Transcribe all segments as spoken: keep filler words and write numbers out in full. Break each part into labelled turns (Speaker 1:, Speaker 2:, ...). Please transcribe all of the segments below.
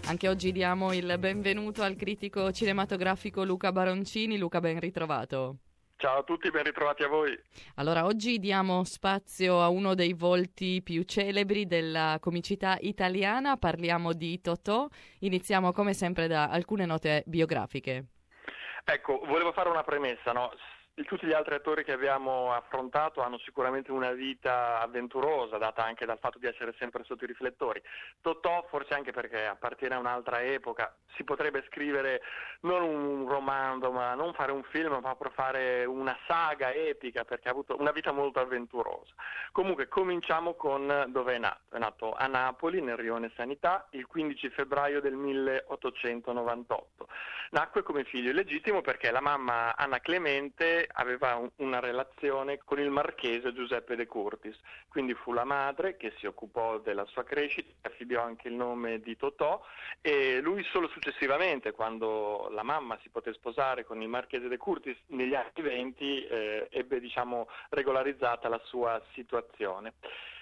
Speaker 1: Anche oggi diamo il benvenuto al critico cinematografico Luca Baroncini. Luca, ben ritrovato.
Speaker 2: Ciao a tutti, ben ritrovati a voi.
Speaker 1: Allora, oggi diamo spazio a uno dei volti più celebri della comicità italiana. Parliamo di Totò. Iniziamo come sempre da alcune note biografiche.
Speaker 2: Ecco, volevo fare una premessa, no? Tutti gli altri attori che abbiamo affrontato hanno sicuramente una vita avventurosa, data anche dal fatto di essere sempre sotto i riflettori. Totò, forse anche perché appartiene a un'altra epoca, si potrebbe scrivere non un romanzo, ma non fare un film, ma proprio fare una saga epica, perché ha avuto una vita molto avventurosa. Comunque, cominciamo con dove è nato. È nato a Napoli, nel Rione Sanità, il quindici febbraio del milleottocentonovantotto. Nacque come figlio illegittimo perché la mamma Anna Clemente aveva un, una relazione con il marchese Giuseppe De Curtis, quindi fu la madre che si occupò della sua crescita, affibbiò anche il nome di Totò, e lui solo successivamente, quando la mamma si poté sposare con il marchese De Curtis negli anni venti, eh, ebbe diciamo regolarizzata la sua situazione.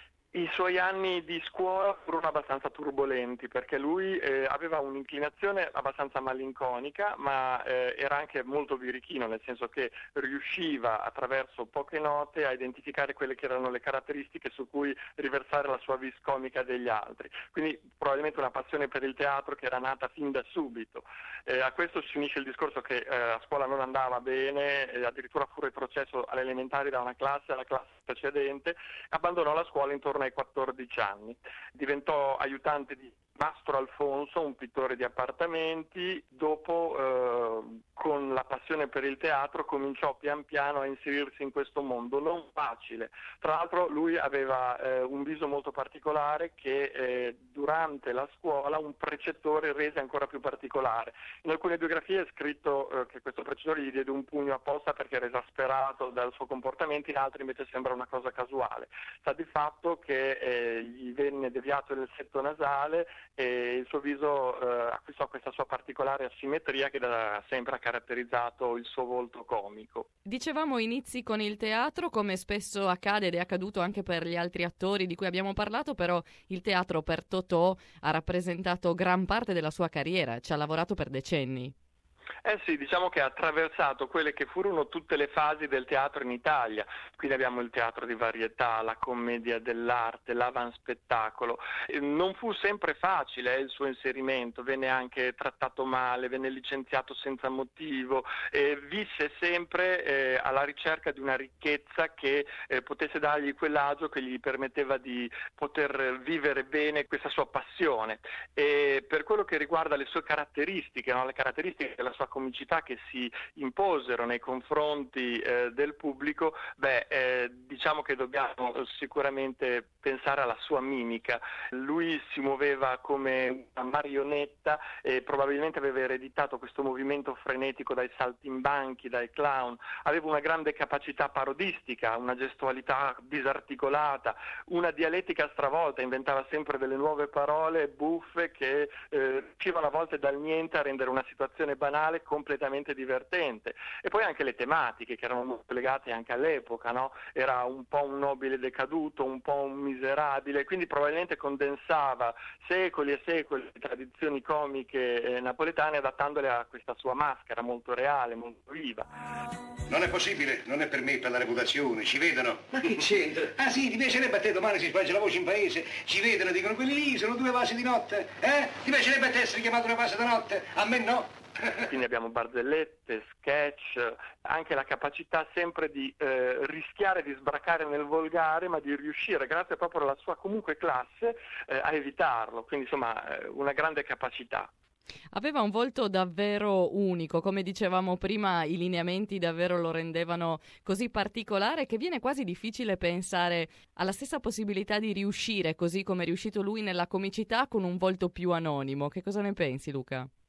Speaker 2: I suoi anni di scuola furono abbastanza turbolenti perché lui eh, aveva un'inclinazione abbastanza malinconica, ma eh, era anche molto birichino, nel senso che riusciva attraverso poche note a identificare quelle che erano le caratteristiche su cui riversare la sua vis comica degli altri. Quindi probabilmente una passione per il teatro che era nata fin da subito. Eh, a questo si unisce il discorso che eh, a scuola non andava bene, eh, addirittura fu retrocesso alle elementari da una classe alla classe precedente, abbandonò la scuola intorno ai quattordici anni, diventò aiutante di Mastro Alfonso, un pittore di appartamenti. Dopo, eh, con la passione per il teatro, cominciò pian piano a inserirsi in questo mondo, non facile. Tra l'altro lui aveva eh, un viso molto particolare che eh, durante la scuola un precettore rese ancora più particolare. In alcune biografie è scritto eh, che questo precettore gli diede un pugno apposta perché era esasperato dal suo comportamento, in altri invece sembra una cosa casuale. Sta di fatto che eh, gli venne deviato il setto nasale e il suo viso eh, acquistò questa sua particolare asimmetria che da sempre ha caratterizzato il suo volto comico.
Speaker 1: Dicevamo inizi con il teatro, come spesso accade ed è accaduto anche per gli altri attori di cui abbiamo parlato, però il teatro per Totò ha rappresentato gran parte della sua carriera, ci ha lavorato per decenni.
Speaker 2: Eh sì, diciamo che ha attraversato quelle che furono tutte le fasi del teatro in Italia, quindi abbiamo il teatro di varietà, la commedia dell'arte, l'avanspettacolo. Non fu sempre facile eh, il suo inserimento, venne anche trattato male, venne licenziato senza motivo, e visse sempre eh, alla ricerca di una ricchezza che eh, potesse dargli quell'agio che gli permetteva di poter vivere bene questa sua passione. E per quello che riguarda le sue caratteristiche, no? le caratteristiche della sua comicità che si imposero nei confronti eh, del pubblico, beh, eh, diciamo che dobbiamo sicuramente pensare alla sua mimica. Lui si muoveva come una marionetta e probabilmente aveva ereditato questo movimento frenetico dai saltimbanchi, dai clown. Aveva una grande capacità parodistica, una gestualità disarticolata, una dialettica stravolta, inventava sempre delle nuove parole buffe che eh, riuscivano a volte dal niente a rendere una situazione banale completamente divertente. E poi anche le tematiche che erano molto legate anche all'epoca, no? Era un po' un nobile decaduto, un po' un miserabile, quindi probabilmente condensava secoli e secoli di tradizioni comiche eh, napoletane, adattandole a questa sua maschera molto reale, molto viva.
Speaker 3: Non è possibile, non è per me, per la reputazione, ci vedono.
Speaker 4: Ma che c'entra?
Speaker 3: Ah sì, ti piacerebbe a te, domani si sparge la voce in paese, ci vedono, dicono quelli lì sono due vasi di notte, eh? Ti piacerebbe a te essere chiamato una vasa da notte? A me no.
Speaker 2: Quindi abbiamo barzellette, sketch, anche la capacità sempre di eh, rischiare di sbracare nel volgare, ma di riuscire, grazie proprio alla sua comunque classe, eh, a evitarlo. Quindi insomma eh, una grande capacità.
Speaker 1: Aveva un volto davvero unico, come dicevamo prima, i lineamenti davvero lo rendevano così particolare che viene quasi difficile pensare alla stessa possibilità di riuscire, così come è riuscito lui nella comicità, con un volto più anonimo. Che cosa ne pensi, Luca?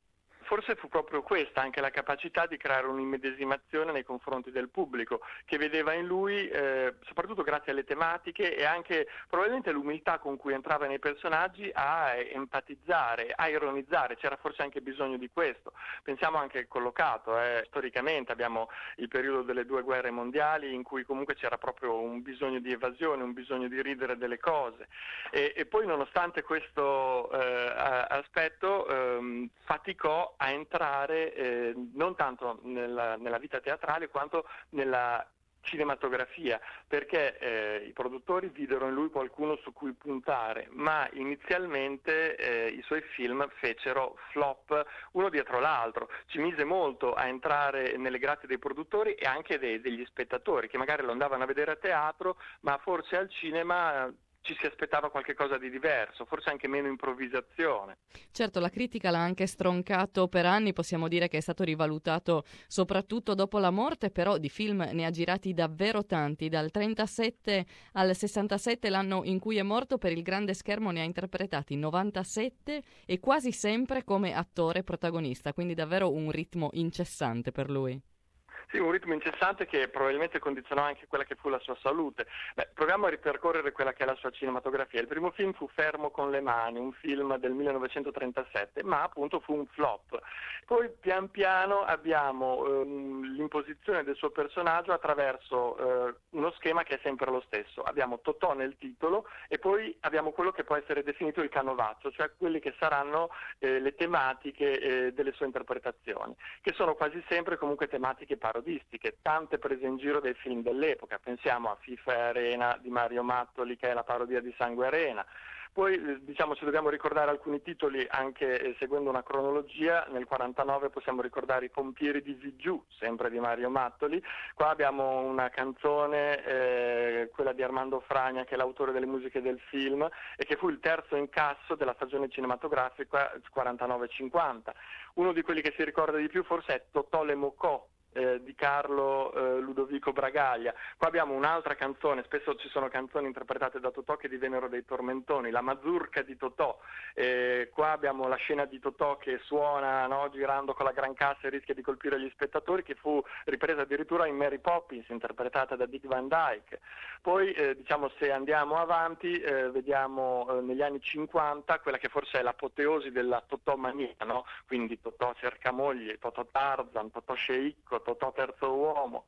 Speaker 2: forse fu proprio questa anche la capacità di creare un'immedesimazione nei confronti del pubblico, che vedeva in lui, eh, soprattutto grazie alle tematiche e anche probabilmente l'umiltà con cui entrava nei personaggi, a empatizzare, a ironizzare. C'era forse anche bisogno di questo. Pensiamo anche al collocato, eh. Storicamente abbiamo il periodo delle due guerre mondiali in cui comunque c'era proprio un bisogno di evasione, un bisogno di ridere delle cose, e, e poi nonostante questo eh, aspetto ehm, faticò a entrare eh, non tanto nella, nella vita teatrale quanto nella cinematografia, perché eh, i produttori videro in lui qualcuno su cui puntare, ma inizialmente eh, i suoi film fecero flop uno dietro l'altro. Ci mise molto a entrare nelle grazie dei produttori e anche dei, degli spettatori, che magari lo andavano a vedere a teatro, ma forse al cinema ci si aspettava qualche cosa di diverso, forse anche meno improvvisazione.
Speaker 1: Certo, la critica l'ha anche stroncato per anni, possiamo dire che è stato rivalutato soprattutto dopo la morte, però di film ne ha girati davvero tanti, dal trentasette al sessantasette, l'anno in cui è morto. Per il grande schermo ne ha interpretati novantasette e quasi sempre come attore protagonista, quindi davvero un ritmo incessante per lui.
Speaker 2: Sì, un ritmo incessante che probabilmente condizionò anche quella che fu la sua salute. Beh, proviamo a ripercorrere quella che è la sua cinematografia. Il primo film fu Fermo con le mani, un film del millenovecentotrentasette, ma appunto fu un flop. Poi pian piano abbiamo ehm, l'imposizione del suo personaggio attraverso eh, uno schema che è sempre lo stesso. Abbiamo Totò nel titolo e poi abbiamo quello che può essere definito il canovaccio, cioè quelli che saranno eh, le tematiche eh, delle sue interpretazioni, che sono quasi sempre comunque tematiche parodistiche, tante prese in giro dei film dell'epoca. Pensiamo a FIFA e Arena di Mario Mattoli, che è la parodia di Sangue Arena. Poi diciamo ci dobbiamo ricordare alcuni titoli anche eh, seguendo una cronologia. Nel quarantanove possiamo ricordare I Pompieri di Vigiù, sempre di Mario Mattoli. Qua abbiamo una canzone, eh, quella di Armando Fragna, che è l'autore delle musiche del film e che fu il terzo incasso della stagione cinematografica quarantanove cinquanta. Uno di quelli che si ricorda di più forse è Totò le Mocò, Eh, di Carlo eh, Ludovico Bragaglia. Qua abbiamo un'altra canzone, spesso ci sono canzoni interpretate da Totò che divennero dei tormentoni, la mazurka di Totò. Eh, qua abbiamo la scena di Totò che suona, no, girando con la gran cassa e rischia di colpire gli spettatori, che fu ripresa addirittura in Mary Poppins, interpretata da Dick Van Dyke. Poi eh, diciamo se andiamo avanti eh, vediamo eh, negli anni cinquanta quella che forse è l'apoteosi della Totò-mania, no? Quindi Totò cercamoglie, Totò Tarzan, Totò Sceicco, Totò terzo uomo.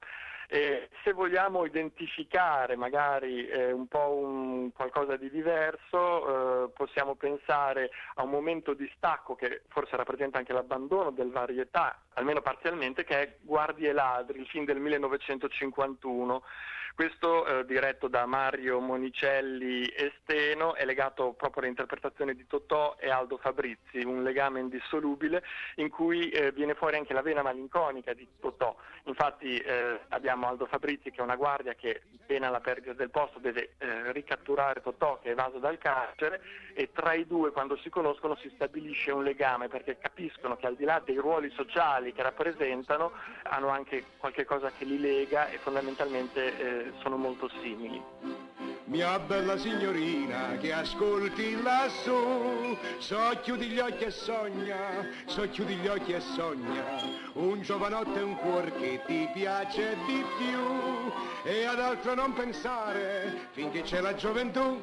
Speaker 2: E se vogliamo identificare magari eh, un po' un, qualcosa di diverso, eh, possiamo pensare a un momento di stacco che forse rappresenta anche l'abbandono del varietà, almeno parzialmente, che è Guardie e ladri, il film del millenovecentocinquantuno. Questo eh, diretto da Mario Monicelli e Steno, è legato proprio all'interpretazione di Totò e Aldo Fabrizi, un legame indissolubile in cui eh, viene fuori anche la vena malinconica di Totò. Infatti eh, abbiamo Aldo Fabrizi, che è una guardia che, pena la perdita del posto, deve eh, ricatturare Totò, che è evaso dal carcere, e tra i due, quando si conoscono, si stabilisce un legame, perché capiscono che al di là dei ruoli sociali che rappresentano hanno anche qualche cosa che li lega e fondamentalmente eh, sono molto simili.
Speaker 4: Mia bella signorina che ascolti lassù, so chiudi gli occhi e sogna, so chiudi gli occhi e sogna, un giovanotto e un cuor che ti piace di più, e ad altro non pensare finché c'è la gioventù.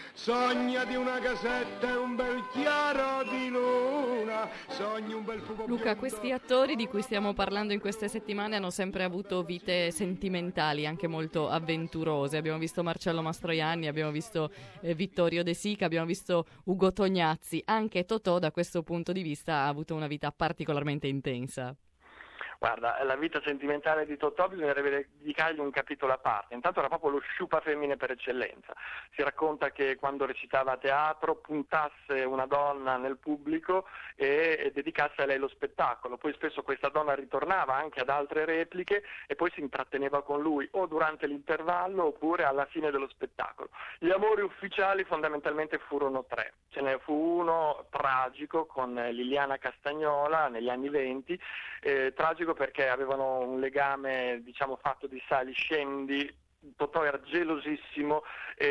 Speaker 4: Sogna di una casetta e un bel chiaro di luna, sogni un bel fuoco.
Speaker 1: Luca, questi attori di cui stiamo parlando in queste settimane hanno sempre avuto vite sentimentali, anche molto avventurose. Abbiamo visto Marcello Mastroianni, abbiamo visto eh, Vittorio De Sica, abbiamo visto Ugo Tognazzi. Anche Totò da questo punto di vista ha avuto una vita particolarmente intensa.
Speaker 2: Guarda, la vita sentimentale di Totò bisognerebbe dedicargli un capitolo a parte. Intanto era proprio lo sciupa femmine per eccellenza. Si racconta che quando recitava a teatro puntasse una donna nel pubblico e, e dedicasse a lei lo spettacolo. Poi spesso questa donna ritornava anche ad altre repliche e poi si intratteneva con lui o durante l'intervallo oppure alla fine dello spettacolo. Gli amori ufficiali fondamentalmente furono tre. Ce ne fu uno tragico con Liliana Castagnola negli anni venti, eh, tragico perché avevano un legame, diciamo, fatto di sali scendi, Totò era gelosissimo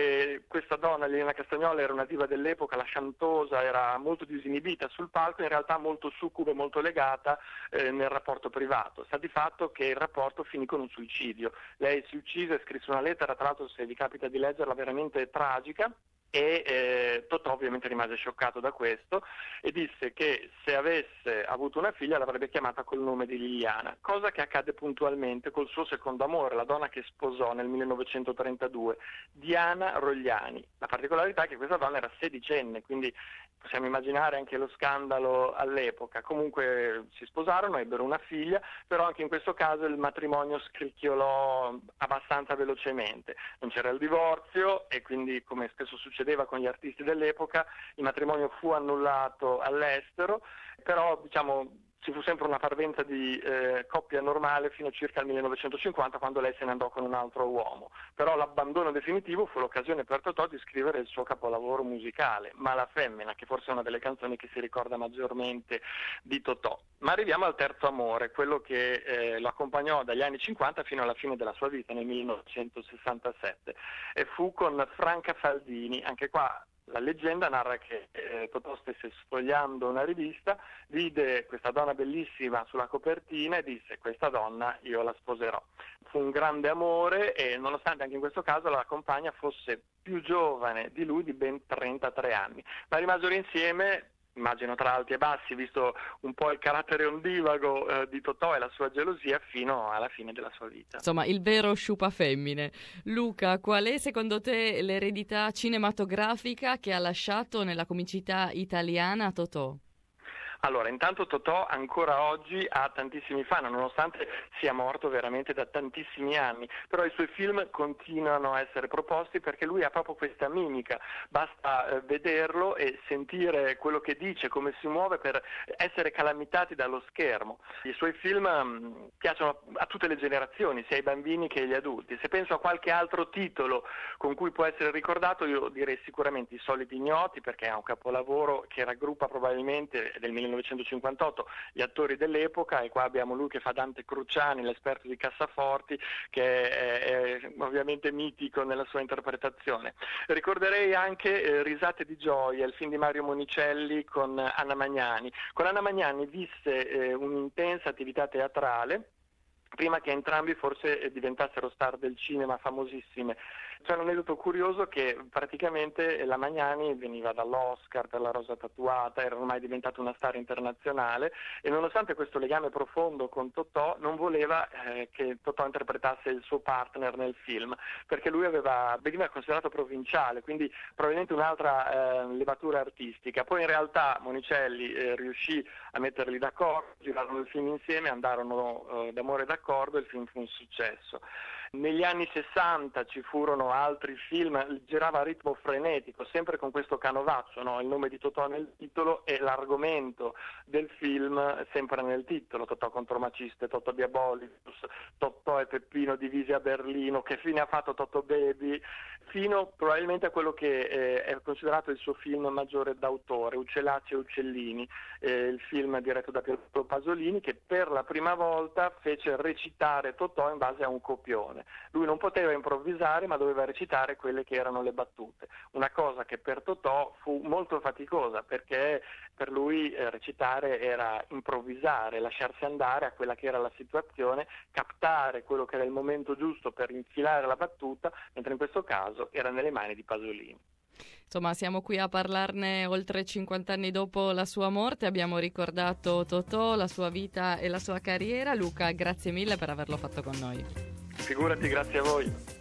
Speaker 2: e questa donna, Liliana Castagnola, era una diva dell'epoca, la chantosa, era molto disinibita sul palco, in realtà molto succube, molto legata eh, nel rapporto privato. Sta di fatto che il rapporto finì con un suicidio. Lei si uccise, scrisse una lettera, tra l'altro se vi capita di leggerla, veramente tragica, e eh, Totò ovviamente rimase scioccato da questo e disse che se avesse avuto una figlia l'avrebbe chiamata col nome di Liliana, cosa che accade puntualmente col suo secondo amore, la donna che sposò nel millenovecentotrentadue, Diana Rogliani. La particolarità è che questa donna era sedicenne, quindi possiamo immaginare anche lo scandalo all'epoca. Comunque si sposarono, ebbero una figlia, però anche in questo caso il matrimonio scricchiolò abbastanza velocemente. Non c'era il divorzio e quindi, come spesso succedeva con gli artisti dell'epoca, il matrimonio fu annullato all'estero, però diciamo ci fu sempre una parvenza di eh, coppia normale fino a circa al millenovecentocinquanta, quando lei se ne andò con un altro uomo. Però l'abbandono definitivo fu l'occasione per Totò di scrivere il suo capolavoro musicale, Mala Femmina, che forse è una delle canzoni che si ricorda maggiormente di Totò. Ma arriviamo al terzo amore, quello che eh, lo accompagnò dagli anni cinquanta fino alla fine della sua vita, nel millenovecentosessantasette, e fu con Franca Faldini. Anche qua la leggenda narra che eh, Totò stesse sfogliando una rivista, vide questa donna bellissima sulla copertina e disse: questa donna io la sposerò. Fu un grande amore e nonostante anche in questo caso la compagna fosse più giovane di lui di ben trentatré anni, ma rimasero insieme, immagino tra alti e bassi, visto un po' il carattere ondivago eh, di Totò e la sua gelosia, fino alla fine della sua vita.
Speaker 1: Insomma, il vero sciupafemmine. Luca, qual è secondo te l'eredità cinematografica che ha lasciato nella comicità italiana Totò?
Speaker 2: Allora, intanto Totò ancora oggi ha tantissimi fan, nonostante sia morto veramente da tantissimi anni, però i suoi film continuano a essere proposti perché lui ha proprio questa mimica, basta eh, vederlo e sentire quello che dice, come si muove, per essere calamitati dallo schermo. I suoi film mh, piacciono a tutte le generazioni, sia ai bambini che agli adulti. Se penso a qualche altro titolo con cui può essere ricordato, io direi sicuramente I Soliti Ignoti, perché è un capolavoro che raggruppa probabilmente del millenovecentocinquantotto gli attori dell'epoca, e qua abbiamo lui che fa Dante Cruciani, l'esperto di cassaforti, che è, è ovviamente mitico nella sua interpretazione. Ricorderei anche eh, Risate di gioia, il film di Mario Monicelli con Anna Magnani. Con Anna Magnani visse eh, un'intensa attività teatrale prima che entrambi forse diventassero star del cinema famosissime. C'è un aneddoto curioso che praticamente la Magnani veniva dall'Oscar per La rosa tatuata, era ormai diventata una star internazionale e nonostante questo legame profondo con Totò non voleva eh, che Totò interpretasse il suo partner nel film, perché lui aveva, veniva considerato provinciale, quindi probabilmente un'altra eh, levatura artistica. Poi in realtà Monicelli eh, riuscì a metterli d'accordo, girarono il film insieme, andarono eh, d'amore d'accordo e il film fu un successo. Negli anni sessanta ci furono altri film, girava a ritmo frenetico, sempre con questo canovaccio, no? Il nome di Totò nel titolo e l'argomento del film sempre nel titolo: Totò contro Maciste, Totò Diabolicus, Totò e Peppino divisi a Berlino, che fine ha fatto Totò Baby, fino probabilmente a quello che eh, è considerato il suo film maggiore d'autore, Uccellacci e Uccellini, eh, il film diretto da Pietro Pasolini, che per la prima volta fece recitare Totò in base a un copione. Lui non poteva improvvisare, ma doveva recitare quelle che erano le battute, una cosa che per Totò fu molto faticosa, perché per lui eh, recitare era improvvisare, lasciarsi andare a quella che era la situazione, captare quello che era il momento giusto per infilare la battuta, mentre in questo caso era nelle mani di Pasolini.
Speaker 1: Insomma, siamo qui a parlarne oltre cinquanta anni dopo la sua morte. Abbiamo ricordato Totò, la sua vita e la sua carriera. Luca, grazie mille per averlo fatto con noi.
Speaker 2: Figurati, grazie a voi.